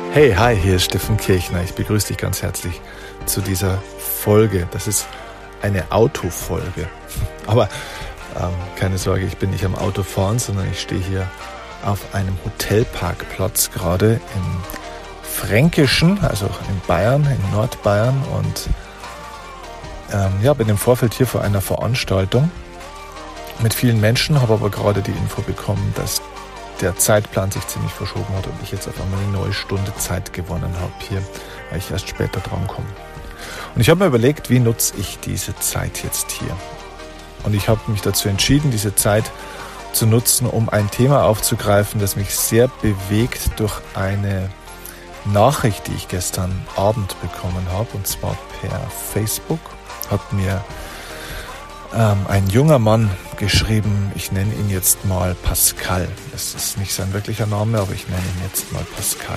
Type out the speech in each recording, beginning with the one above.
Hey, hi, hier ist Steffen Kirchner. Ich begrüße dich ganz herzlich zu dieser Folge. Das ist eine Autofolge. Aber keine Sorge, ich bin nicht am Autofahren, sondern ich stehe hier auf einem Hotelparkplatz gerade im Fränkischen, also in Bayern, in Nordbayern. Und bin im Vorfeld hier vor einer Veranstaltung mit vielen Menschen, habe aber gerade die Info bekommen, dass der Zeitplan sich ziemlich verschoben hat und ich jetzt auf einmal eine neue Stunde Zeit gewonnen habe hier, weil ich erst später dran komme. Und ich habe mir überlegt, wie nutze ich diese Zeit jetzt hier? Und ich habe mich dazu entschieden, diese Zeit zu nutzen, um ein Thema aufzugreifen, das mich sehr bewegt durch eine Nachricht, die ich gestern Abend bekommen habe, und zwar per Facebook. Hat mir ein junger Mann geschrieben, ich nenne ihn jetzt mal Pascal. Das ist nicht sein wirklicher Name, aber ich nenne ihn jetzt mal Pascal.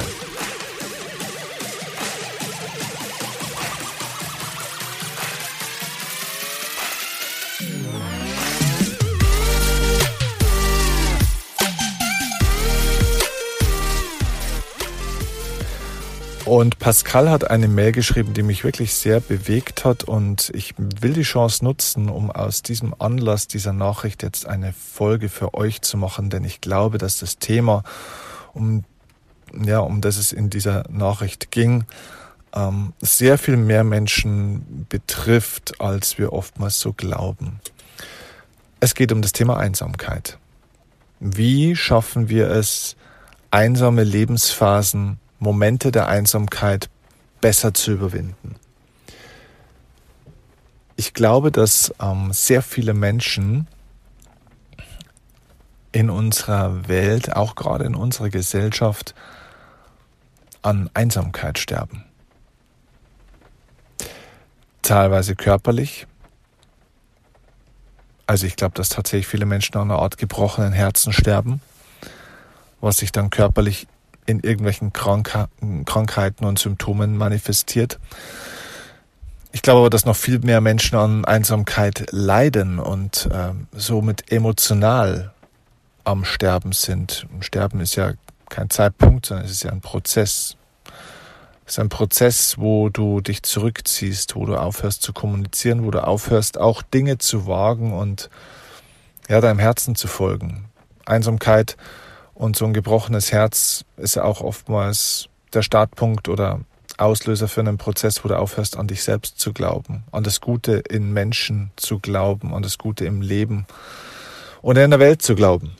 Und Pascal hat eine Mail geschrieben, die mich wirklich sehr bewegt hat, und ich will die Chance nutzen, um aus diesem Anlass dieser Nachricht jetzt eine Folge für euch zu machen, denn ich glaube, dass das Thema, um das es in dieser Nachricht ging, sehr viel mehr Menschen betrifft, als wir oftmals so glauben. Es geht um das Thema Einsamkeit. Wie schaffen wir es, einsame Lebensphasen, Momente der Einsamkeit besser zu überwinden? Ich glaube, dass sehr viele Menschen in unserer Welt, auch gerade in unserer Gesellschaft, an Einsamkeit sterben. Teilweise körperlich. Also ich glaube, dass tatsächlich viele Menschen an einer Art gebrochenen Herzen sterben, was sich dann körperlich in irgendwelchen Krankheiten und Symptomen manifestiert. Ich glaube aber, dass noch viel mehr Menschen an Einsamkeit leiden und somit emotional am Sterben sind. Und Sterben ist ja kein Zeitpunkt, sondern es ist ja ein Prozess. Es ist ein Prozess, wo du dich zurückziehst, wo du aufhörst zu kommunizieren, wo du aufhörst, auch Dinge zu wagen und deinem Herzen zu folgen. Einsamkeit und so ein gebrochenes Herz ist ja auch oftmals der Startpunkt oder Auslöser für einen Prozess, wo du aufhörst, an dich selbst zu glauben, an das Gute in Menschen zu glauben, an das Gute im Leben und in der Welt zu glauben.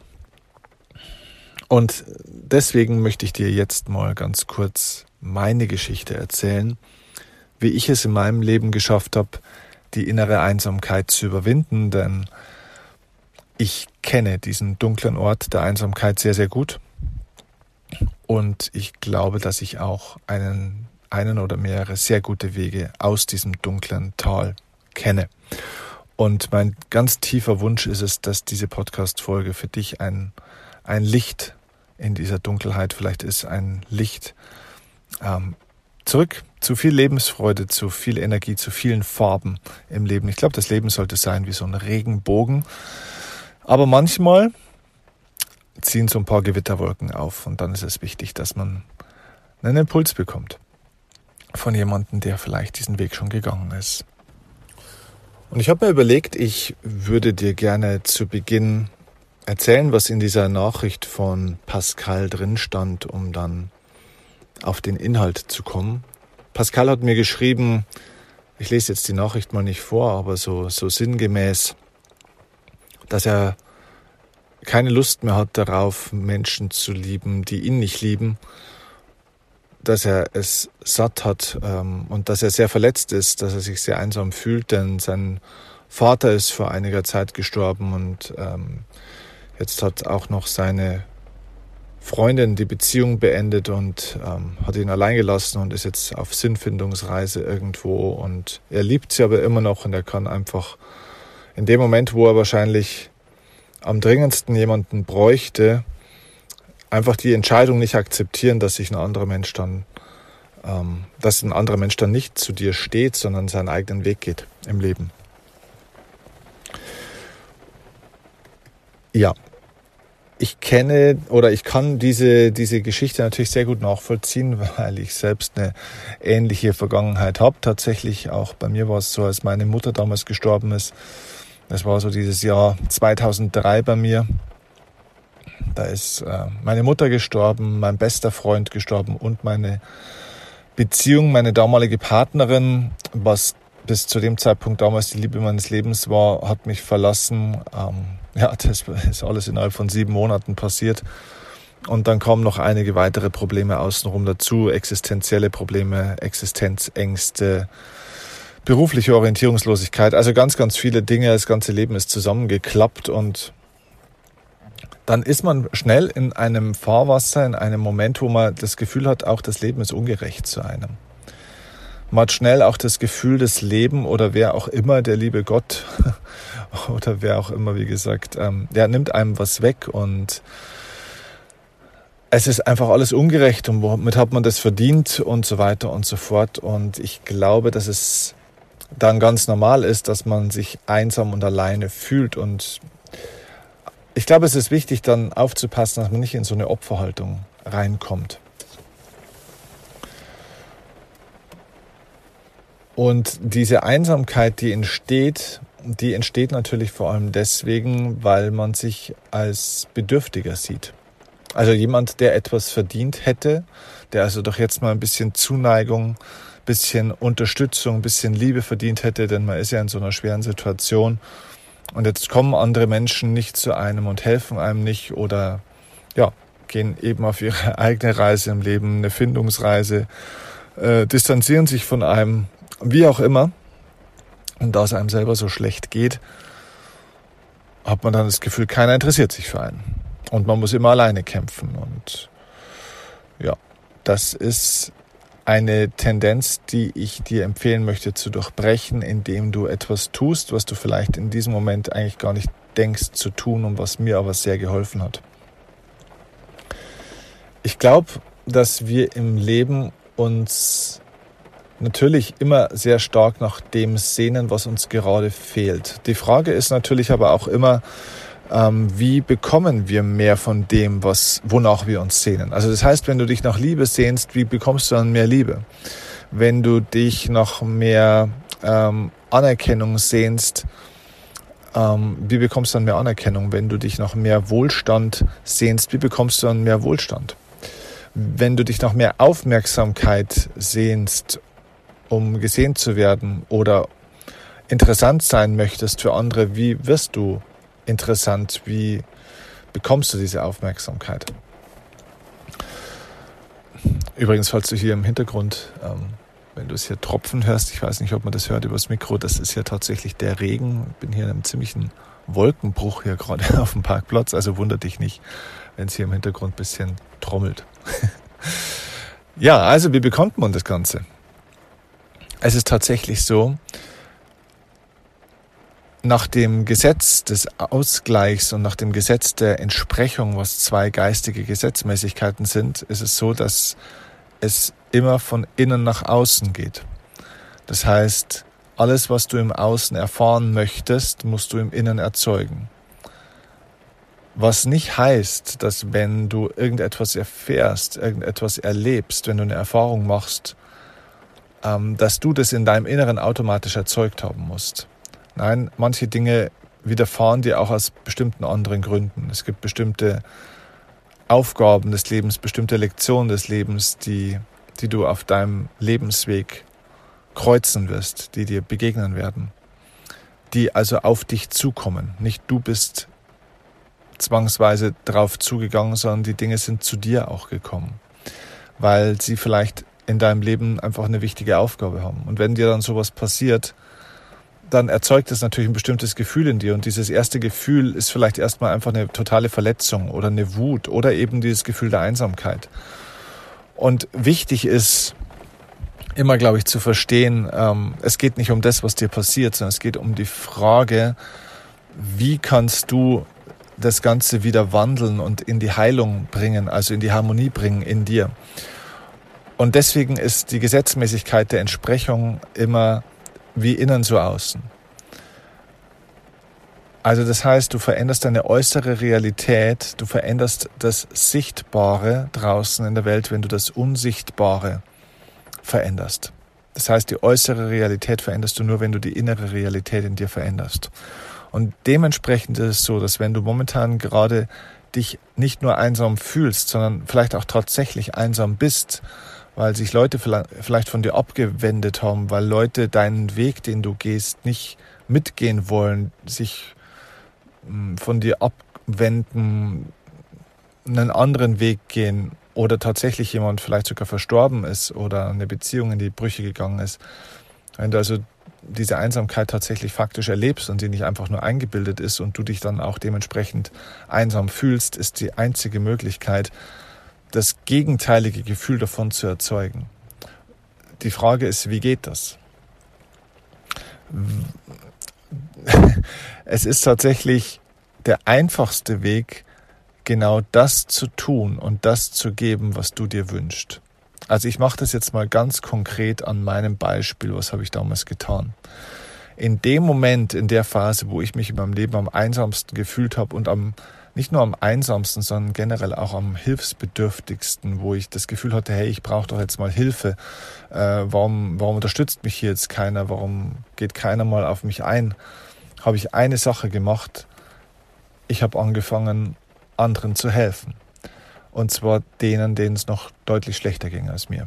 Und deswegen möchte ich dir jetzt mal ganz kurz meine Geschichte erzählen, wie ich es in meinem Leben geschafft habe, die innere Einsamkeit zu überwinden, denn ich kenne diesen dunklen Ort der Einsamkeit sehr, sehr gut, und ich glaube, dass ich auch einen oder mehrere sehr gute Wege aus diesem dunklen Tal kenne. Und mein ganz tiefer Wunsch ist es, dass diese Podcast-Folge für dich ein Licht in dieser Dunkelheit vielleicht ist, ein Licht zurück zu viel Lebensfreude, zu viel Energie, zu vielen Farben im Leben. Ich glaube, das Leben sollte sein wie so ein Regenbogen. Aber manchmal ziehen so ein paar Gewitterwolken auf, und dann ist es wichtig, dass man einen Impuls bekommt von jemandem, der vielleicht diesen Weg schon gegangen ist. Und ich habe mir überlegt, ich würde dir gerne zu Beginn erzählen, was in dieser Nachricht von Pascal drin stand, um dann auf den Inhalt zu kommen. Pascal hat mir geschrieben, ich lese jetzt die Nachricht mal nicht vor, aber so sinngemäß, dass er keine Lust mehr hat darauf, Menschen zu lieben, die ihn nicht lieben, dass er es satt hat und dass er sehr verletzt ist, dass er sich sehr einsam fühlt, denn sein Vater ist vor einiger Zeit gestorben und jetzt hat auch noch seine Freundin die Beziehung beendet und hat ihn allein gelassen und ist jetzt auf Sinnfindungsreise irgendwo, und er liebt sie aber immer noch, und er kann einfach in dem Moment, wo er wahrscheinlich am dringendsten jemanden bräuchte, einfach die Entscheidung nicht akzeptieren, dass sich ein anderer Mensch dann nicht zu dir steht, sondern seinen eigenen Weg geht im Leben. Ja, ich kenne oder ich kann diese Geschichte natürlich sehr gut nachvollziehen, weil ich selbst eine ähnliche Vergangenheit habe. Tatsächlich auch bei mir war es so, als meine Mutter damals gestorben ist. Das war so dieses Jahr 2003 bei mir. Da ist meine Mutter gestorben, mein bester Freund gestorben und meine Beziehung, meine damalige Partnerin, was bis zu dem Zeitpunkt damals die Liebe meines Lebens war, hat mich verlassen. Das ist alles innerhalb von 7 Monaten passiert. Und dann kamen noch einige weitere Probleme außenrum dazu, existenzielle Probleme, Existenzängste, berufliche Orientierungslosigkeit, also ganz, ganz viele Dinge. Das ganze Leben ist zusammengeklappt und dann ist man schnell in einem Fahrwasser, in einem Moment, wo man das Gefühl hat, auch das Leben ist ungerecht zu einem. Man hat schnell auch das Gefühl, das Leben oder wer auch immer, der liebe Gott oder wer auch immer, wie gesagt, der nimmt einem was weg und es ist einfach alles ungerecht und womit hat man das verdient und so weiter und so fort. Und ich glaube, dass es dann ganz normal ist, dass man sich einsam und alleine fühlt und ich glaube, es ist wichtig, dann aufzupassen, dass man nicht in so eine Opferhaltung reinkommt. Und diese Einsamkeit, die entsteht natürlich vor allem deswegen, weil man sich als Bedürftiger sieht. Also jemand, der etwas verdient hätte, der also doch jetzt mal ein bisschen Zuneigung, ein bisschen Unterstützung, ein bisschen Liebe verdient hätte, denn man ist ja in so einer schweren Situation. Und jetzt kommen andere Menschen nicht zu einem und helfen einem nicht oder gehen eben auf ihre eigene Reise im Leben, eine Findungsreise, distanzieren sich von einem, wie auch immer. Und da es einem selber so schlecht geht, hat man dann das Gefühl, keiner interessiert sich für einen. Und man muss immer alleine kämpfen. Und das ist eine Tendenz, die ich dir empfehlen möchte zu durchbrechen, indem du etwas tust, was du vielleicht in diesem Moment eigentlich gar nicht denkst zu tun und was mir aber sehr geholfen hat. Ich glaube, dass wir im Leben uns natürlich immer sehr stark nach dem sehnen, was uns gerade fehlt. Die Frage ist natürlich aber auch immer, wie bekommen wir mehr von dem, wonach wir uns sehnen? Also das heißt, wenn du dich nach Liebe sehnst, wie bekommst du dann mehr Liebe? Wenn du dich nach mehr Anerkennung sehnst, wie bekommst du dann mehr Anerkennung? Wenn du dich nach mehr Wohlstand sehnst, wie bekommst du dann mehr Wohlstand? Wenn du dich nach mehr Aufmerksamkeit sehnst, um gesehen zu werden oder interessant sein möchtest für andere, wie wirst du interessant? Wie bekommst du diese Aufmerksamkeit? Übrigens, falls du hier im Hintergrund, wenn du es hier tropfen hörst, ich weiß nicht, ob man das hört übers Mikro, das ist hier tatsächlich der Regen. Ich bin hier in einem ziemlichen Wolkenbruch hier gerade auf dem Parkplatz, also wundert dich nicht, wenn es hier im Hintergrund ein bisschen trommelt. Ja, also wie bekommt man das Ganze? Es ist tatsächlich so, nach dem Gesetz des Ausgleichs und nach dem Gesetz der Entsprechung, was 2 geistige Gesetzmäßigkeiten sind, ist es so, dass es immer von innen nach außen geht. Das heißt, alles, was du im Außen erfahren möchtest, musst du im Innen erzeugen. Was nicht heißt, dass wenn du irgendetwas erfährst, irgendetwas erlebst, wenn du eine Erfahrung machst, dass du das in deinem Inneren automatisch erzeugt haben musst. Nein, manche Dinge widerfahren dir auch aus bestimmten anderen Gründen. Es gibt bestimmte Aufgaben des Lebens, bestimmte Lektionen des Lebens, die du auf deinem Lebensweg kreuzen wirst, die dir begegnen werden, die also auf dich zukommen. Nicht du bist zwangsweise drauf zugegangen, sondern die Dinge sind zu dir auch gekommen, weil sie vielleicht in deinem Leben einfach eine wichtige Aufgabe haben. Und wenn dir dann sowas passiert, dann erzeugt es natürlich ein bestimmtes Gefühl in dir. Und dieses erste Gefühl ist vielleicht erstmal einfach eine totale Verletzung oder eine Wut oder eben dieses Gefühl der Einsamkeit. Und wichtig ist immer, glaube ich, zu verstehen, es geht nicht um das, was dir passiert, sondern es geht um die Frage, wie kannst du das Ganze wieder wandeln und in die Heilung bringen, also in die Harmonie bringen in dir. Und deswegen ist die Gesetzmäßigkeit der Entsprechung immer wie innen so außen. Also das heißt, du veränderst deine äußere Realität, du veränderst das Sichtbare draußen in der Welt, wenn du das Unsichtbare veränderst. Das heißt, die äußere Realität veränderst du nur, wenn du die innere Realität in dir veränderst. Und dementsprechend ist es so, dass wenn du momentan gerade dich nicht nur einsam fühlst, sondern vielleicht auch tatsächlich einsam bist, weil sich Leute vielleicht von dir abgewendet haben, weil Leute deinen Weg, den du gehst, nicht mitgehen wollen, sich von dir abwenden, einen anderen Weg gehen oder tatsächlich jemand vielleicht sogar verstorben ist oder eine Beziehung in die Brüche gegangen ist. Wenn du also diese Einsamkeit tatsächlich faktisch erlebst und sie nicht einfach nur eingebildet ist und du dich dann auch dementsprechend einsam fühlst, ist die einzige Möglichkeit, das gegenteilige Gefühl davon zu erzeugen. Die Frage ist, wie geht das? Es ist tatsächlich der einfachste Weg, genau das zu tun und das zu geben, was du dir wünschst. Also ich mache das jetzt mal ganz konkret an meinem Beispiel. Was habe ich damals getan? In dem Moment, in der Phase, wo ich mich in meinem Leben am einsamsten gefühlt habe und nicht nur am einsamsten, sondern generell auch am hilfsbedürftigsten, wo ich das Gefühl hatte, hey, ich brauche doch jetzt mal Hilfe. Warum unterstützt mich hier jetzt keiner? Warum geht keiner mal auf mich ein? Habe ich eine Sache gemacht. Ich habe angefangen, anderen zu helfen. Und zwar denen es noch deutlich schlechter ging als mir.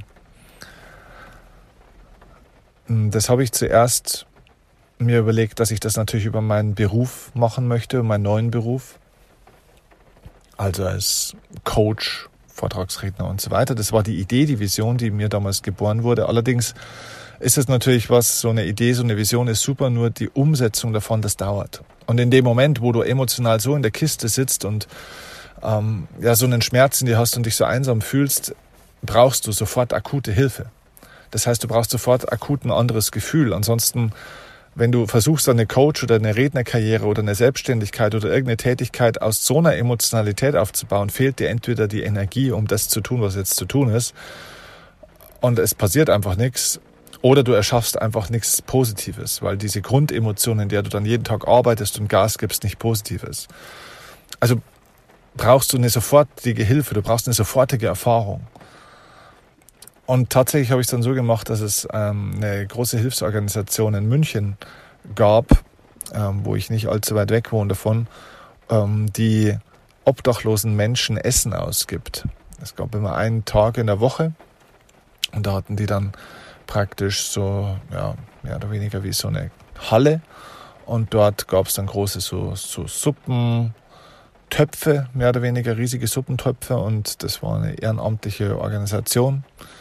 Das habe ich zuerst mir überlegt, dass ich das natürlich über meinen Beruf machen möchte, meinen neuen Beruf. Also als Coach, Vortragsredner und so weiter. Das war die Idee, die Vision, die mir damals geboren wurde. Allerdings ist es natürlich so eine Idee, so eine Vision ist super, nur die Umsetzung davon, das dauert. Und in dem Moment, wo du emotional so in der Kiste sitzt und so einen Schmerz in dir hast und dich so einsam fühlst, brauchst du sofort akute Hilfe. Das heißt, du brauchst sofort akut ein anderes Gefühl. Ansonsten, wenn du versuchst, eine Coach- oder eine Rednerkarriere oder eine Selbstständigkeit oder irgendeine Tätigkeit aus so einer Emotionalität aufzubauen, fehlt dir entweder die Energie, um das zu tun, was jetzt zu tun ist, und es passiert einfach nichts, oder du erschaffst einfach nichts Positives, weil diese Grundemotion, in der du dann jeden Tag arbeitest und Gas gibst, nicht positiv ist. Also brauchst du eine sofortige Hilfe, du brauchst eine sofortige Erfahrung. Und tatsächlich habe ich es dann so gemacht, dass es eine große Hilfsorganisation in München gab, wo ich nicht allzu weit weg wohne davon, die obdachlosen Menschen Essen ausgibt. Es gab immer einen Tag in der Woche und da hatten die dann praktisch so, mehr oder weniger wie so eine Halle und dort gab es dann große so Suppentöpfe, mehr oder weniger riesige Suppentöpfe und das war eine ehrenamtliche Organisation.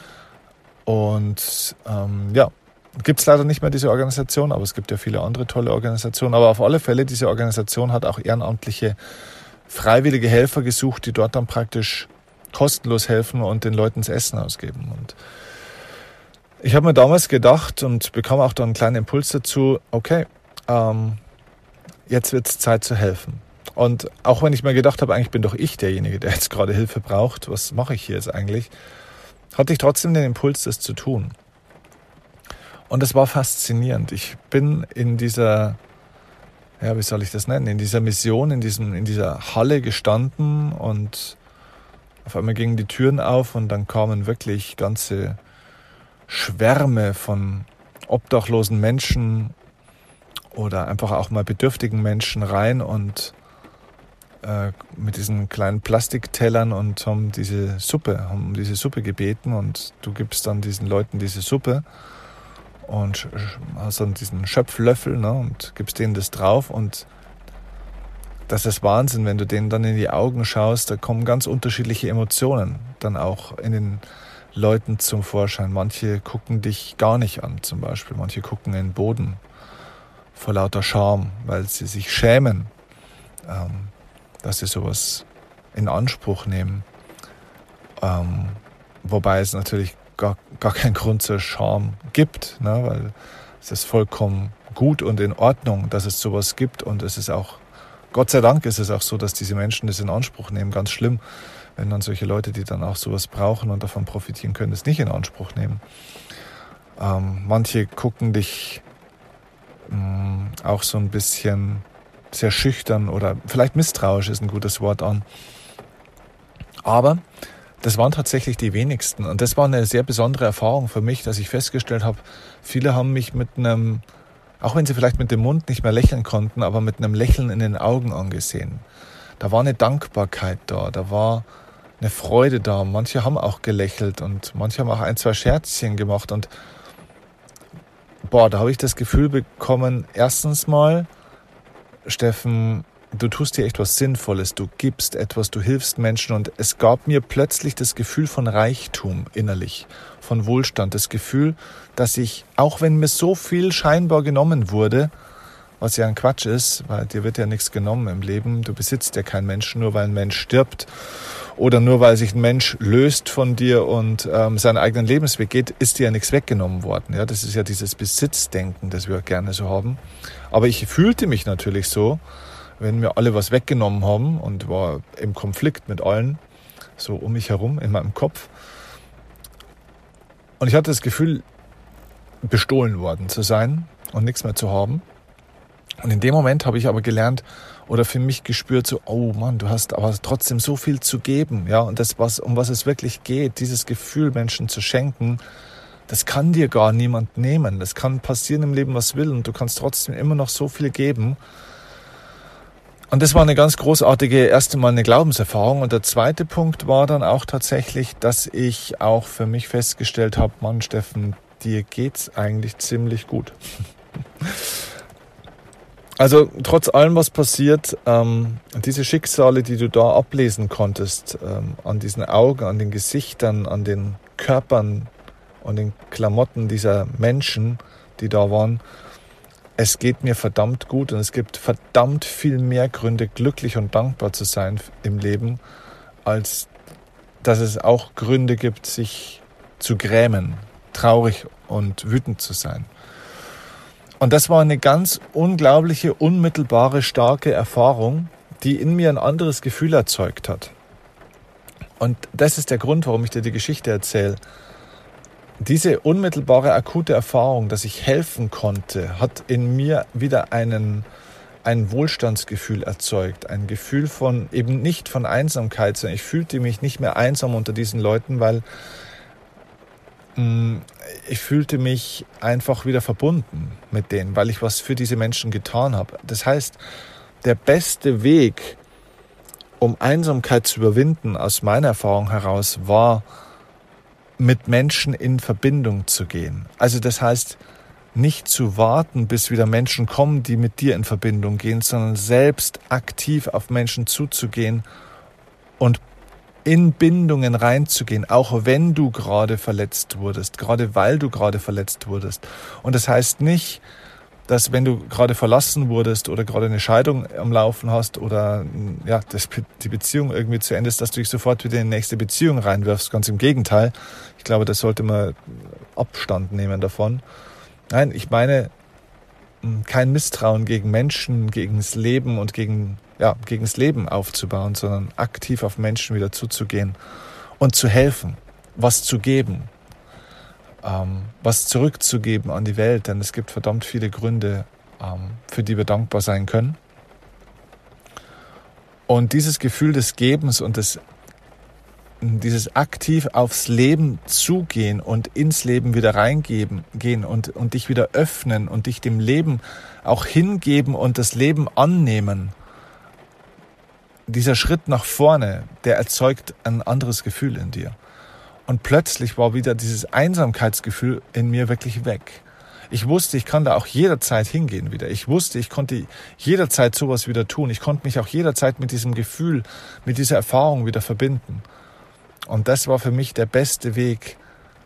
Und gibt es leider nicht mehr diese Organisation, aber es gibt ja viele andere tolle Organisationen. Aber auf alle Fälle, diese Organisation hat auch ehrenamtliche, freiwillige Helfer gesucht, die dort dann praktisch kostenlos helfen und den Leuten das Essen ausgeben. Und ich habe mir damals gedacht und bekam auch dann einen kleinen Impuls dazu, okay, jetzt wird es Zeit zu helfen. Und auch wenn ich mir gedacht habe, eigentlich bin doch ich derjenige, der jetzt gerade Hilfe braucht, was mache ich hier jetzt eigentlich, hatte ich trotzdem den Impuls, das zu tun. Und es war faszinierend. Ich bin in dieser, wie soll ich das nennen, in dieser Mission, in dieser Halle gestanden und auf einmal gingen die Türen auf und dann kamen wirklich ganze Schwärme von obdachlosen Menschen oder einfach auch mal bedürftigen Menschen rein und mit diesen kleinen Plastiktellern und haben diese Suppe gebeten und du gibst dann diesen Leuten diese Suppe und hast dann diesen Schöpflöffel, ne, und gibst denen das drauf und das ist Wahnsinn, wenn du denen dann in die Augen schaust, da kommen ganz unterschiedliche Emotionen dann auch in den Leuten zum Vorschein. Manche gucken dich gar nicht an zum Beispiel, manche gucken in den Boden vor lauter Scham, weil sie sich schämen, dass sie sowas in Anspruch nehmen. Wobei es natürlich gar keinen Grund zur Scham gibt, ne? Weil es ist vollkommen gut und in Ordnung, dass es sowas gibt und es ist auch, Gott sei Dank ist es auch so, dass diese Menschen das in Anspruch nehmen. Ganz schlimm, wenn dann solche Leute, die dann auch sowas brauchen und davon profitieren können, das nicht in Anspruch nehmen. Manche gucken dich auch so ein bisschen sehr schüchtern oder vielleicht misstrauisch ist ein gutes Wort an. Aber das waren tatsächlich die wenigsten. Und das war eine sehr besondere Erfahrung für mich, dass ich festgestellt habe, viele haben mich mit einem, auch wenn sie vielleicht mit dem Mund nicht mehr lächeln konnten, aber mit einem Lächeln in den Augen angesehen. Da war eine Dankbarkeit da, da war eine Freude da. Manche haben auch gelächelt und manche haben auch ein, zwei Scherzchen gemacht. Und da habe ich das Gefühl bekommen, erstens mal, Steffen, du tust dir echt was Sinnvolles, du gibst etwas, du hilfst Menschen. Und es gab mir plötzlich das Gefühl von Reichtum innerlich, von Wohlstand. Das Gefühl, dass ich, auch wenn mir so viel scheinbar genommen wurde, was ja ein Quatsch ist, weil dir wird ja nichts genommen im Leben. Du besitzt ja keinen Menschen, nur weil ein Mensch stirbt oder nur weil sich ein Mensch löst von dir und seinen eigenen Lebensweg geht, ist dir ja nichts weggenommen worden. Ja, das ist ja dieses Besitzdenken, das wir gerne so haben. Aber ich fühlte mich natürlich so, wenn mir alle was weggenommen haben und war im Konflikt mit allen, so um mich herum in meinem Kopf. Und ich hatte das Gefühl, bestohlen worden zu sein und nichts mehr zu haben. Und in dem Moment habe ich aber gelernt oder für mich gespürt, so, oh Mann, du hast aber trotzdem so viel zu geben. Ja, und das, um was es wirklich geht, dieses Gefühl, Menschen zu schenken, das kann dir gar niemand nehmen. Das kann passieren im Leben, was will, und du kannst trotzdem immer noch so viel geben. Und das war eine ganz großartige, erste Mal eine Glaubenserfahrung. Und der zweite Punkt war dann auch tatsächlich, dass ich auch für mich festgestellt habe, Mann, Steffen, dir geht's eigentlich ziemlich gut. Also trotz allem, was passiert, diese Schicksale, die du da ablesen konntest, an diesen Augen, an den Gesichtern, an den Körpern, an den Klamotten dieser Menschen, die da waren, es geht mir verdammt gut und es gibt verdammt viel mehr Gründe, glücklich und dankbar zu sein im Leben, als dass es auch Gründe gibt, sich zu grämen, traurig und wütend zu sein. Und das war eine ganz unglaubliche, unmittelbare, starke Erfahrung, die in mir ein anderes Gefühl erzeugt hat. Und das ist der Grund, warum ich dir die Geschichte erzähle. Diese unmittelbare, akute Erfahrung, dass ich helfen konnte, hat in mir wieder ein Wohlstandsgefühl erzeugt. Ein Gefühl von, eben nicht von Einsamkeit, sondern ich fühlte mich nicht mehr einsam unter diesen Leuten, weil ich fühlte mich einfach wieder verbunden mit denen, weil ich was für diese Menschen getan habe. Das heißt, der beste Weg, um Einsamkeit zu überwinden, aus meiner Erfahrung heraus, war, mit Menschen in Verbindung zu gehen. Also das heißt, nicht zu warten, bis wieder Menschen kommen, die mit dir in Verbindung gehen, sondern selbst aktiv auf Menschen zuzugehen und in Bindungen reinzugehen, auch wenn du gerade verletzt wurdest, gerade weil du gerade verletzt wurdest. Und das heißt nicht, dass wenn du gerade verlassen wurdest oder gerade eine Scheidung am Laufen hast oder ja, die Beziehung irgendwie zu Ende ist, dass du dich sofort wieder in die nächste Beziehung reinwirfst. Ganz im Gegenteil. Ich glaube, das sollte man Abstand nehmen davon. Nein, ich meine, kein Misstrauen gegen Menschen, gegen das Leben und gegen das Leben aufzubauen, sondern aktiv auf Menschen wieder zuzugehen und zu helfen, was zu geben, was zurückzugeben an die Welt, denn es gibt verdammt viele Gründe, für die wir dankbar sein können. Und dieses Gefühl des Gebens und dieses aktiv aufs Leben zugehen und ins Leben wieder gehen und dich wieder öffnen und dich dem Leben auch hingeben und das Leben annehmen, dieser Schritt nach vorne, der erzeugt ein anderes Gefühl in dir. Und plötzlich war wieder dieses Einsamkeitsgefühl in mir wirklich weg. Ich wusste, ich kann da auch jederzeit hingehen wieder. Ich wusste, ich konnte jederzeit sowas wieder tun. Ich konnte mich auch jederzeit mit diesem Gefühl, mit dieser Erfahrung wieder verbinden. Und das war für mich der beste Weg,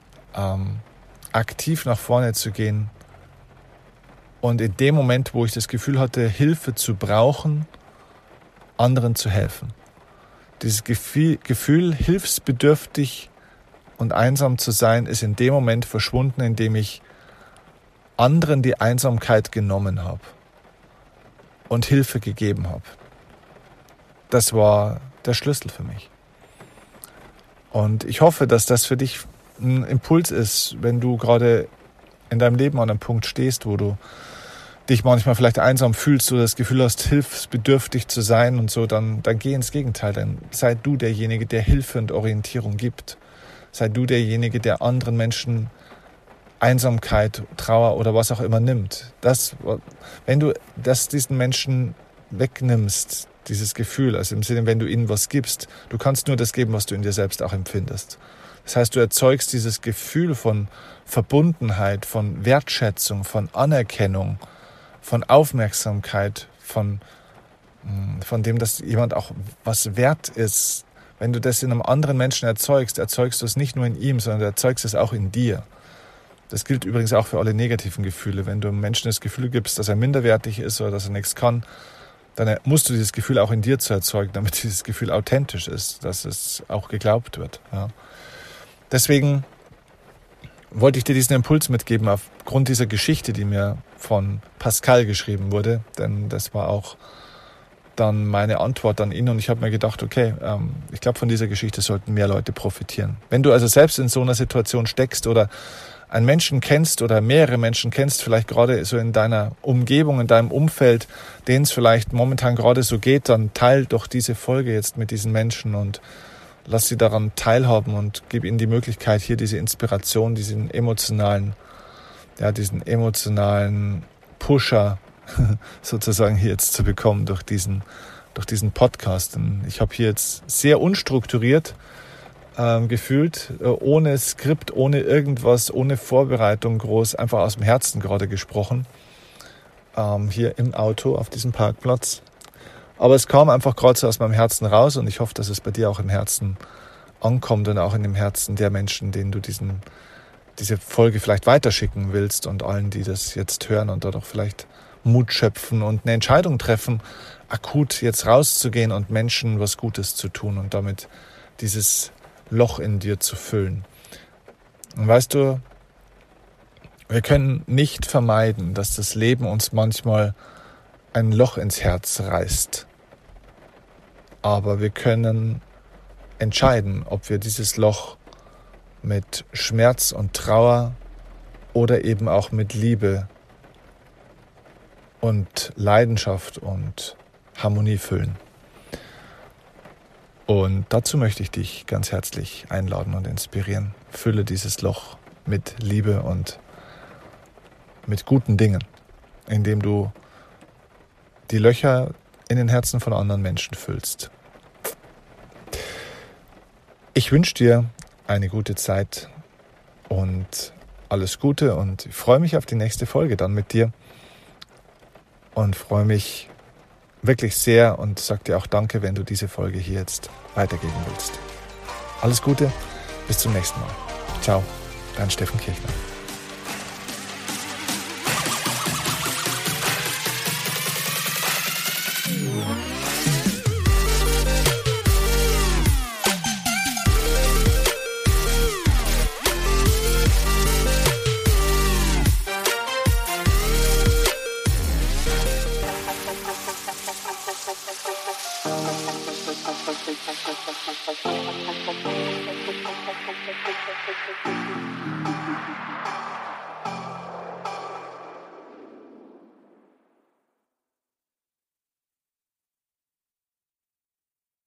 aktiv nach vorne zu gehen. Und in dem Moment, wo ich das Gefühl hatte, Hilfe zu brauchen, anderen zu helfen. Dieses Gefühl, hilfsbedürftig und einsam zu sein, ist in dem Moment verschwunden, in dem ich anderen die Einsamkeit genommen habe und Hilfe gegeben habe. Das war der Schlüssel für mich. Und ich hoffe, dass das für dich ein Impuls ist, wenn du gerade in deinem Leben an einem Punkt stehst, wo du dich manchmal vielleicht einsam fühlst oder das Gefühl hast, hilfsbedürftig zu sein und so, dann geh ins Gegenteil. Dann sei du derjenige, der Hilfe und Orientierung gibt. Sei du derjenige, der anderen Menschen Einsamkeit, Trauer oder was auch immer nimmt. Wenn du diesen Menschen wegnimmst, dieses Gefühl, also im Sinne, wenn du ihnen was gibst, du kannst nur das geben, was du in dir selbst auch empfindest. Das heißt, du erzeugst dieses Gefühl von Verbundenheit, von Wertschätzung, von Anerkennung, von Aufmerksamkeit, von dem, dass jemand auch was wert ist. Wenn du das in einem anderen Menschen erzeugst du es nicht nur in ihm, sondern du erzeugst es auch in dir. Das gilt übrigens auch für alle negativen Gefühle. Wenn du einem Menschen das Gefühl gibst, dass er minderwertig ist oder dass er nichts kann, dann musst du dieses Gefühl auch in dir zu erzeugen, damit dieses Gefühl authentisch ist, dass es auch geglaubt wird. Ja. Deswegen wollte ich dir diesen Impuls mitgeben aufgrund dieser Geschichte, die mir von Pascal geschrieben wurde, denn das war auch dann meine Antwort an ihn und ich habe mir gedacht, okay, ich glaube, von dieser Geschichte sollten mehr Leute profitieren. Wenn du also selbst in so einer Situation steckst oder einen Menschen kennst oder mehrere Menschen kennst, vielleicht gerade so in deiner Umgebung, in deinem Umfeld, denen es vielleicht momentan gerade so geht, dann teil doch diese Folge jetzt mit diesen Menschen und lass sie daran teilhaben und gib ihnen die Möglichkeit, hier diese Inspiration, diesen emotionalen Pusher sozusagen hier jetzt zu bekommen durch diesen Podcast. Und ich habe hier jetzt sehr unstrukturiert gefühlt, ohne Skript, ohne irgendwas, ohne Vorbereitung groß, einfach aus dem Herzen gerade gesprochen, hier im Auto auf diesem Parkplatz. Aber es kam einfach gerade so aus meinem Herzen raus und ich hoffe, dass es bei dir auch im Herzen ankommt und auch in dem Herzen der Menschen, denen du diese Folge vielleicht weiterschicken willst und allen, die das jetzt hören und dort auch vielleicht Mut schöpfen und eine Entscheidung treffen, akut jetzt rauszugehen und Menschen was Gutes zu tun und damit dieses Loch in dir zu füllen. Und weißt du, wir können nicht vermeiden, dass das Leben uns manchmal ein Loch ins Herz reißt. Aber wir können entscheiden, ob wir dieses Loch mit Schmerz und Trauer oder eben auch mit Liebe und Leidenschaft und Harmonie füllen. Und dazu möchte ich dich ganz herzlich einladen und inspirieren. Fülle dieses Loch mit Liebe und mit guten Dingen, indem du die Löcher in den Herzen von anderen Menschen füllst. Ich wünsche dir eine gute Zeit und alles Gute und ich freue mich auf die nächste Folge dann mit dir und freue mich wirklich sehr und sag dir auch Danke, wenn du diese Folge hier jetzt weitergeben willst. Alles Gute, bis zum nächsten Mal. Ciao, dein Steffen Kirchner. Thank you.